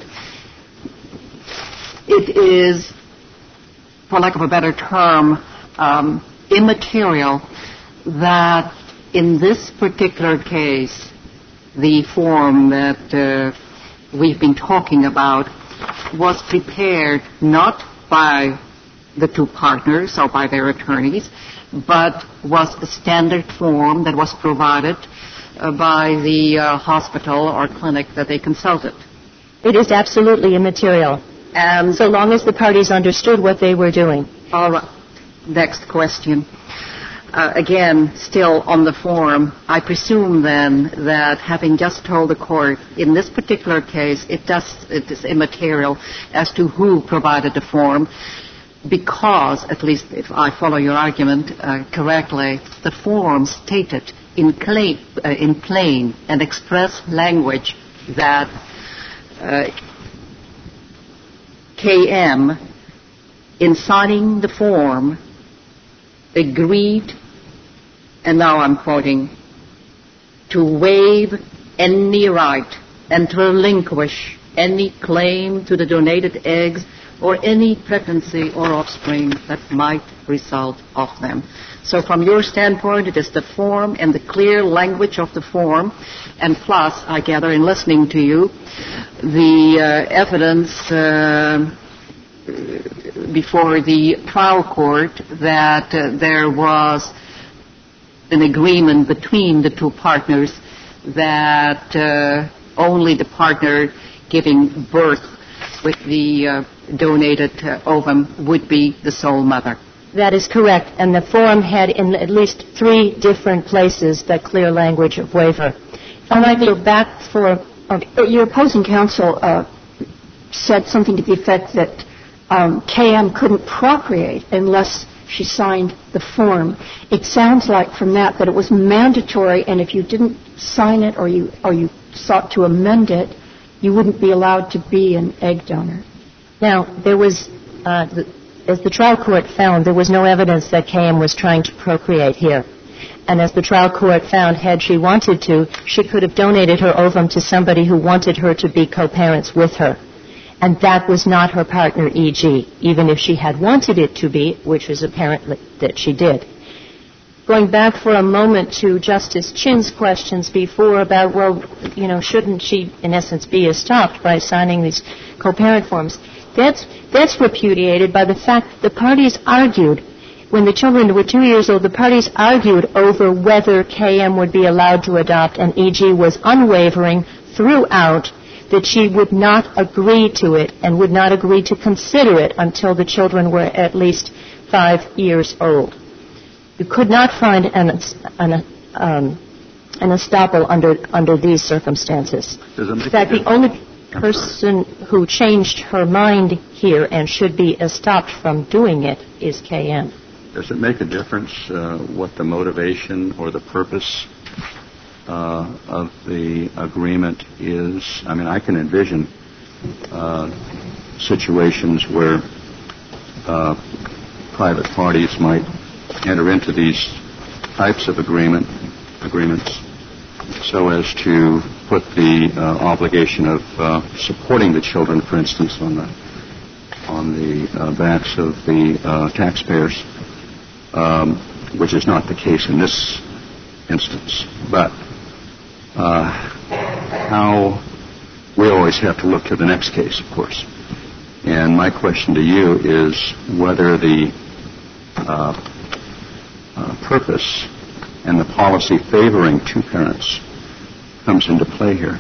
it is, for lack of a better term, immaterial that in this particular case, the form that we've been talking about was prepared not by the two partners or by their attorneys, but was a standard form that was provided by the hospital or clinic that they consulted. It is absolutely immaterial, and so long as the parties understood what they were doing. All right. Next question. Again, still on the form, I presume then that having just told the court in this particular case it is immaterial as to who provided the form, because, at least if I follow your argument correctly, the form stated in plain and express language that KM, in signing the form, agreed, and now I'm quoting, to waive any right and to relinquish any claim to the donated eggs or any pregnancy or offspring that might result of them. So from your standpoint, it is the form and the clear language of the form, and plus, I gather in listening to you, the evidence before the trial court that there was an agreement between the two partners that only the partner giving birth with the donated ovum would be the sole mother. That is correct, and the form had in at least 3 different places that clear language of waiver. I might go back for... Your opposing counsel said something to the effect that KM couldn't procreate unless she signed the form. It sounds like from that it was mandatory, and if you didn't sign it or you sought to amend it, you wouldn't be allowed to be an egg donor. Now, there was, as the trial court found, there was no evidence that KM was trying to procreate here. And as the trial court found, had she wanted to, she could have donated her ovum to somebody who wanted her to be co-parents with her. And that was not her partner, E.G., even if she had wanted it to be, which is apparently that she did. Going back for a moment to Justice Chin's questions before about, well, shouldn't she, in essence, be stopped by signing these co-parent forms? That's repudiated by the fact that the parties argued, when the children were 2 years old, the parties argued over whether KM would be allowed to adopt, and E.G. was unwavering throughout that she would not agree to it and would not agree to consider it until the children were at least 5 years old. You could not find an estoppel under these circumstances. In fact, the only person who changed her mind here and should be stopped from doing it is KM. Does it make a difference what the motivation or the purpose of the agreement is? I mean, I can envision situations where private parties might enter into these types of agreements so as to put the obligation of supporting the children, for instance, on the backs of the taxpayers, which is not the case in this instance. But how we always have to look to the next case, of course. And my question to you is whether the purpose and the policy favoring two parents comes into play here.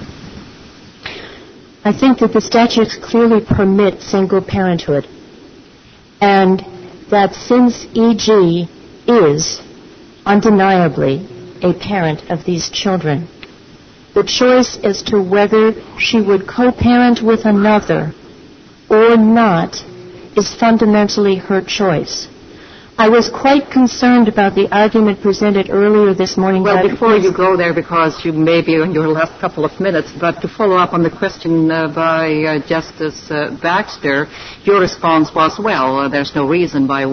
I think that the statutes clearly permit single parenthood, and that since E.G. is undeniably a parent of these children, the choice as to whether she would co-parent with another or not is fundamentally her choice. I was quite concerned about the argument presented earlier this morning. Well, before you go there, because you may be in your last couple of minutes, but to follow up on the question by Justice Baxter, your response was, well, there's no reason why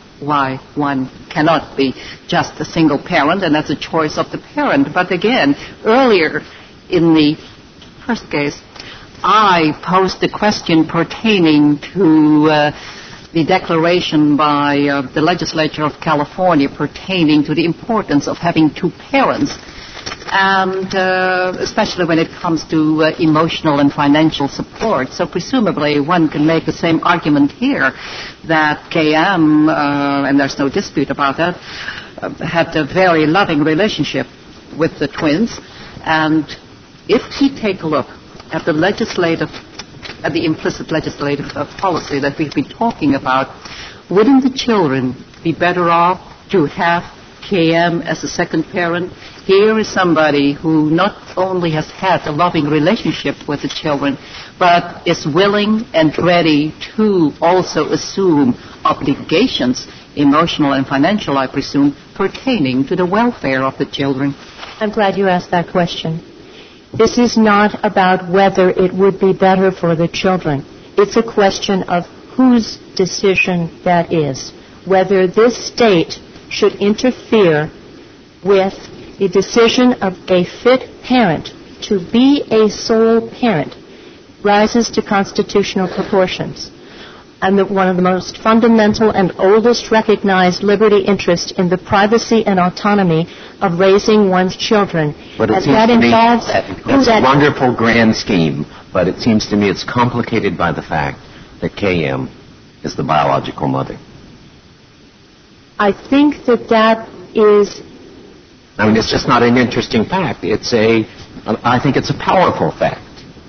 one cannot be just a single parent, and that's a choice of the parent. But again, earlier in the first case, I posed the question pertaining to the declaration by the legislature of California pertaining to the importance of having two parents, and especially when it comes to emotional and financial support. So presumably one can make the same argument here that KM, and there's no dispute about that, had a very loving relationship with the twins. And if we take a look at the implicit legislative policy that we've been talking about, wouldn't the children be better off to have KM as a second parent? Here is somebody who not only has had a loving relationship with the children, but is willing and ready to also assume obligations, emotional and financial, I presume, pertaining to the welfare of the children. I'm glad you asked that question. This is not about whether it would be better for the children. It's a question of whose decision that is. Whether this state should interfere with the decision of a fit parent to be a sole parent rises to constitutional proportions. And one of the most fundamental and oldest recognized liberty interest in the privacy and autonomy of raising one's children. But it seems to me that's a wonderful grand scheme, but it seems to me it's complicated by the fact that KM is the biological mother. I think that is... I mean, it's just not an interesting fact. I think it's a powerful fact.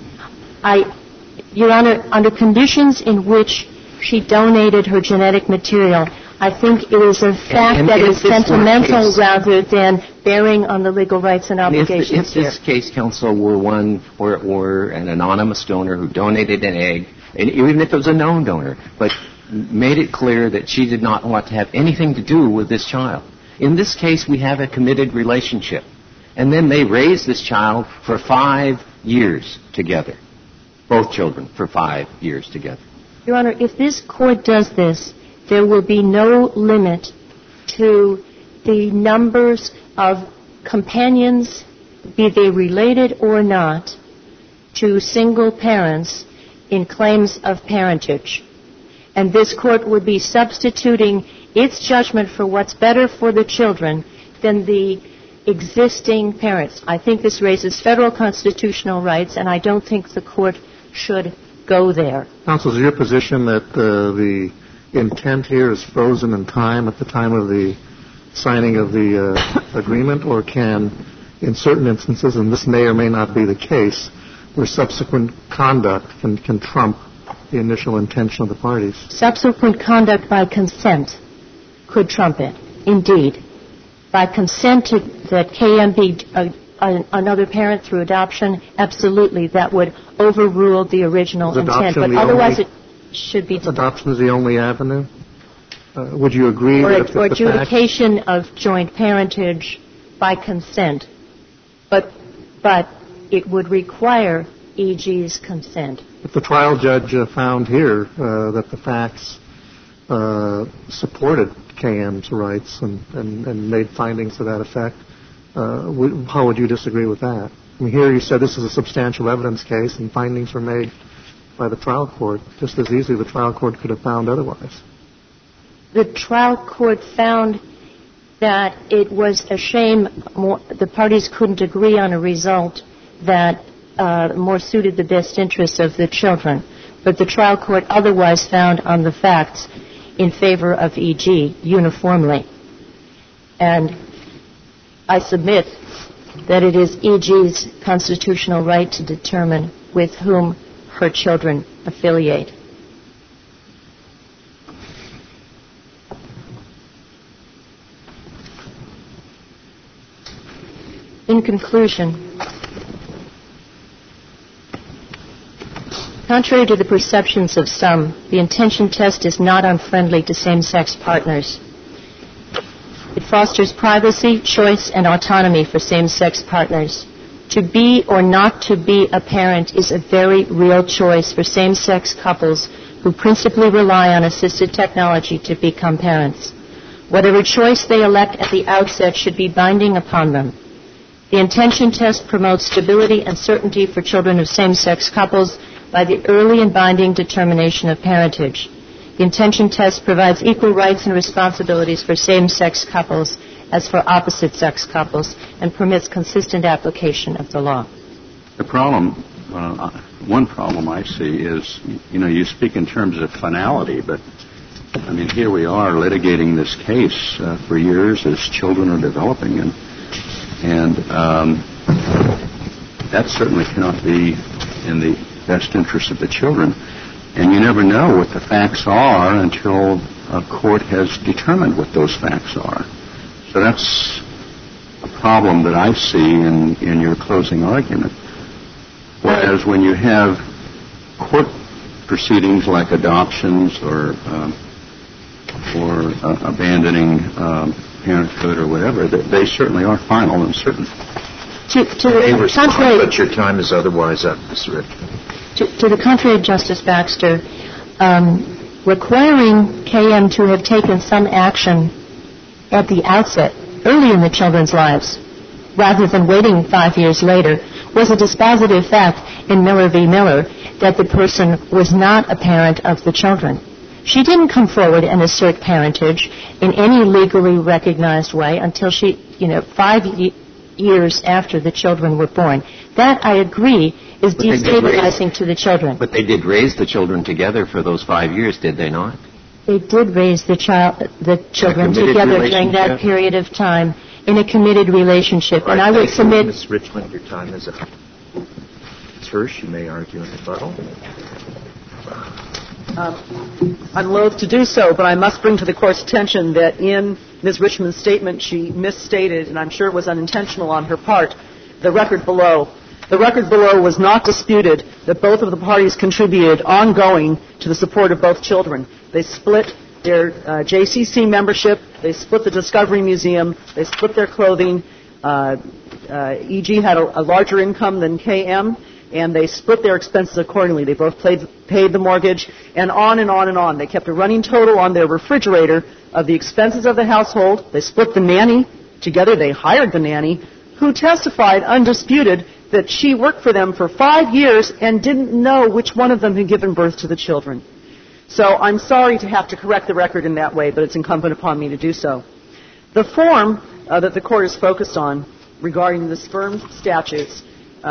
Your Honor, under conditions in which she donated her genetic material, I think it is a fact that is sentimental rather than bearing on the legal rights and obligations. If this case, counsel, were one where it were an anonymous donor who donated an egg, and even if it was a known donor, but made it clear that she did not want to have anything to do with this child. In this case, we have a committed relationship. And then they raised this child for 5 years together. Both children for 5 years together. Your Honor, if this court does this, there will be no limit to the numbers of companions, be they related or not, to single parents in claims of parentage. And this court would be substituting its judgment for what's better for the children than the existing parents. I think this raises federal constitutional rights, and I don't think the court should go there. Counsel, is it your position that the intent here is frozen in time at the time of the signing of the agreement, or can, in certain instances, and this may or may not be the case, where subsequent conduct can trump the initial intention of the parties? Subsequent conduct by consent could trump it, indeed. By consent that KM be another parent through adoption, absolutely, that would overrule the original intent. But otherwise it should be... Adoption is the only avenue? Would you agree that... Or adjudication of joint parentage by consent. But it would require EG's consent. If the trial judge found here that the facts supported KM's rights and made findings to that effect, how would you disagree with that? I mean, here you said this is a substantial evidence case and findings were made by the trial court. Just as easily the trial court could have found otherwise. The trial court found that it was a shame the parties couldn't agree on a result that more suited the best interests of the children. But the trial court otherwise found on the facts in favor of EG uniformly. And I submit that it is EG's constitutional right to determine with whom her children affiliate. In conclusion, Contrary to the perceptions of some, the intention test is not unfriendly to same-sex partners. It fosters privacy, choice, and autonomy for same-sex partners. To be or not to be a parent is a very real choice for same-sex couples who principally rely on assisted technology to become parents. Whatever choice they elect at the outset should be binding upon them. The intention test promotes stability and certainty for children of same-sex couples by the early and binding determination of parentage. The intention test provides equal rights and responsibilities for same-sex couples as for opposite-sex couples and permits consistent application of the law. The problem, one problem I see is, you speak in terms of finality, but I mean, here we are litigating this case for years as children are developing, and that certainly cannot be in the best interest of the children. And you never know what the facts are until a court has determined what those facts are. So that's a problem that I see in your closing argument. Whereas when you have court proceedings like adoptions or abandoning parenthood or whatever, they certainly are final and certain. But your time is otherwise up, Ms. Richmond. To the contrary, Justice Baxter, requiring KM to have taken some action at the outset, early in the children's lives, rather than waiting 5 years later, was a dispositive fact in Miller v. Miller that the person was not a parent of the children. She didn't come forward and assert parentage in any legally recognized way until 5 years after the children were born. That, I agree, is destabilizing to the children. But they did raise the children together for those 5 years, did they not? They did raise the children together during that period of time in a committed relationship. Right, and I would submit... Ms. Richmond, your time is up. Ms. Hirsch, you may argue in rebuttal. I'm loath to do so, but I must bring to the Court's attention that in Ms. Richmond's statement she misstated, and I'm sure it was unintentional on her part, the record below. The record below was not disputed that both of the parties contributed ongoing to the support of both children. They split their JCC membership, they split the Discovery Museum, they split their clothing. E.G. had a larger income than KM, and they split their expenses accordingly. They both paid the mortgage, and on and on and on. They kept a running total on their refrigerator of the expenses of the household. They split the nanny together. They hired the nanny, who testified undisputed that she worked for them for 5 years and didn't know which one of them had given birth to the children. So I'm sorry to have to correct the record in that way, but it's incumbent upon me to do so. The form that the Court is focused on regarding the sperm statutes,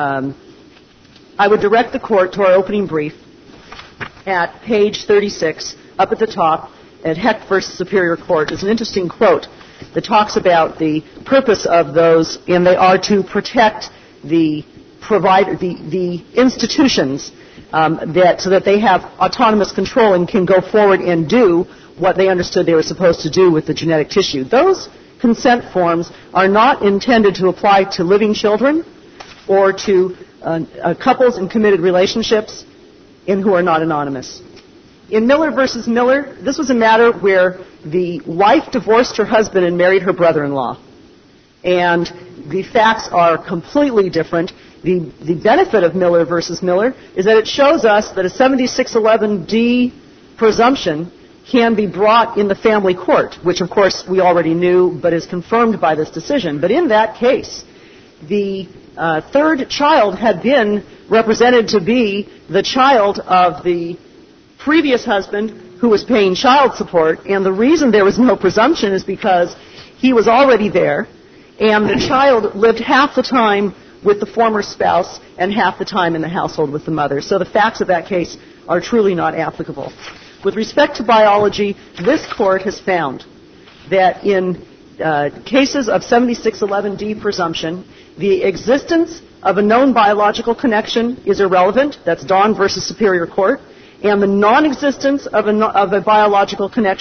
I would direct the Court to our opening brief at page 36, up at the top, at Hecht v. Superior Court. There's an interesting quote that talks about the purpose of those, and they are to protect the institutions so that they have autonomous control and can go forward and do what they understood they were supposed to do with the genetic tissue. Those consent forms are not intended to apply to living children or to couples in committed relationships and who are not anonymous. In Miller v. Miller, this was a matter where the wife divorced her husband and married her brother-in-law. And the facts are completely different. The benefit of Miller v. Miller is that it shows us that a 7611D presumption can be brought in the family court, which, of course, we already knew but is confirmed by this decision. But in that case, the third child had been represented to be the child of the previous husband who was paying child support, and the reason there was no presumption is because he was already there, and the child lived half the time with the former spouse and half the time in the household with the mother. So the facts of that case are truly not applicable. With respect to biology, this Court has found that in cases of 7611D presumption, the existence of a known biological connection is irrelevant. That's Dawn v. Superior Court. And the non-existence of a biological connection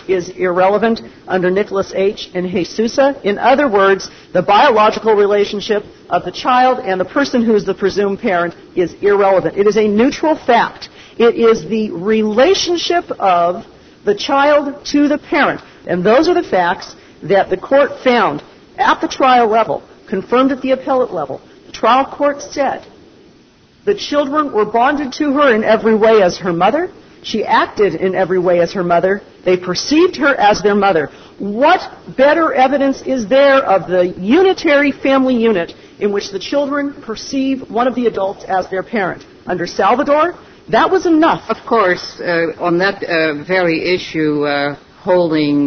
is irrelevant under Nicholas H. and Jesusa. In other words, the biological relationship of the child and the person who is the presumed parent is irrelevant. It is a neutral fact. It is the relationship of the child to the parent. And those are the facts that the court found at the trial level, confirmed at the appellate level. The trial court said the children were bonded to her in every way as her mother. She acted in every way as her mother. They perceived her as their mother. What better evidence is there of the unitary family unit in which the children perceive one of the adults as their parent? Under Salvador, that was enough. Of course, on that very issue, holding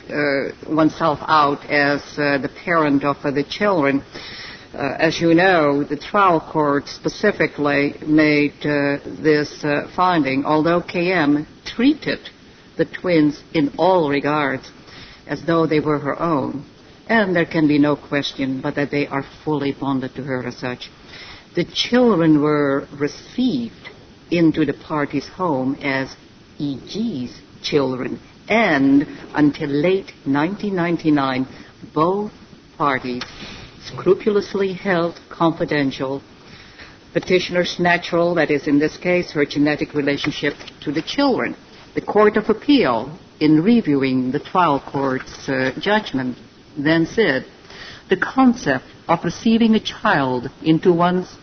oneself out as the parent of the children, as you know, the trial court specifically made this finding, although KM treated the twins in all regards as though they were her own, and there can be no question but that they are fully bonded to her as such. The children were received into the party's home as E.G.'s children, and until late 1999, both parties scrupulously held confidential petitioner's natural, that is in this case her genetic relationship to the children. The Court of Appeal, in reviewing the trial court's judgment, then said, the concept of receiving a child into one's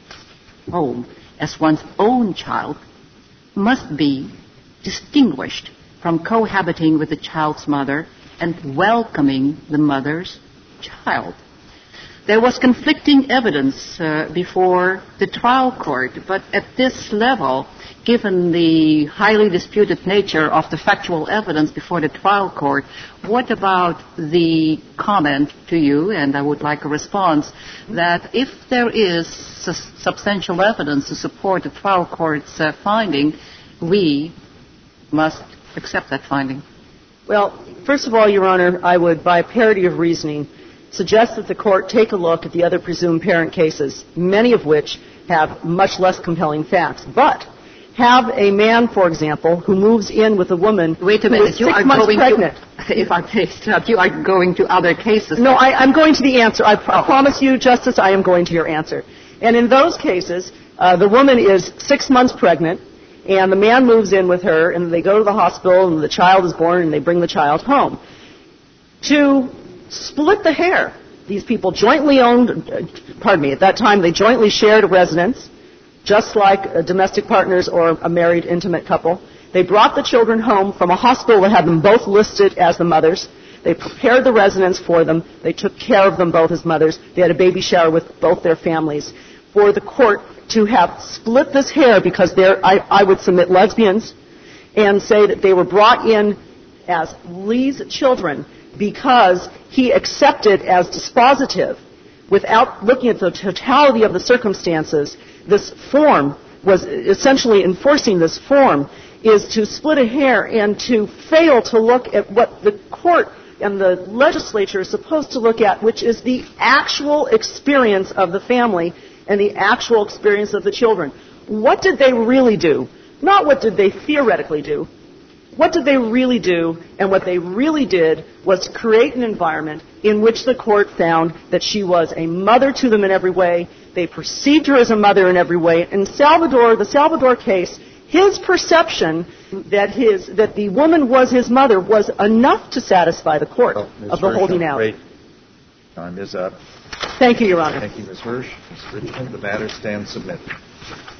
home as one's own child must be distinguished from cohabiting with the child's mother and welcoming the mother's child. There was conflicting evidence before the trial court, but at this level, given the highly disputed nature of the factual evidence before the trial court, what about the comment to you, and I would like a response, that if there is substantial evidence to support the trial court's finding, we must accept that finding? Well, first of all, Your Honor, I would, by parity of reasoning, suggest that the court take a look at the other presumed parent cases, many of which have much less compelling facts. But have a man, for example, who moves in with a woman who is 6 months pregnant. If I may stop, you are going to other cases. No, I'm going to the answer. I promise you, Justice, I am going to your answer. And in those cases, the woman is 6 months pregnant, and the man moves in with her, and they go to the hospital, and the child is born, and they bring the child home. To split the hair, these people jointly owned, at that time they jointly shared a residence, just like domestic partners or a married intimate couple. They brought the children home from a hospital that had them both listed as the mothers. They prepared the residence for them. They took care of them both as mothers. They had a baby shower with both their families. For the court to have split this hair because they're, I would submit, lesbians, and say that they were brought in as Lee's children because he accepted as dispositive, without looking at the totality of the circumstances, this form was essentially enforcing this form, is to split a hair and to fail to look at what the court and the legislature is supposed to look at, which is the actual experience of the family and the actual experience of the children. What did they really do? Not what did they theoretically do. What did they really do? And what they really did was to create an environment in which the court found that she was a mother to them in every way. They perceived her as a mother in every way. In Salvador, the Salvador case, his perception that the woman was his mother was enough to satisfy the court of the holding out. Great. Time is up. Thank you, Your Honor. Thank you, Ms. Hirsch. Ms. Richmond, the matter stands submitted.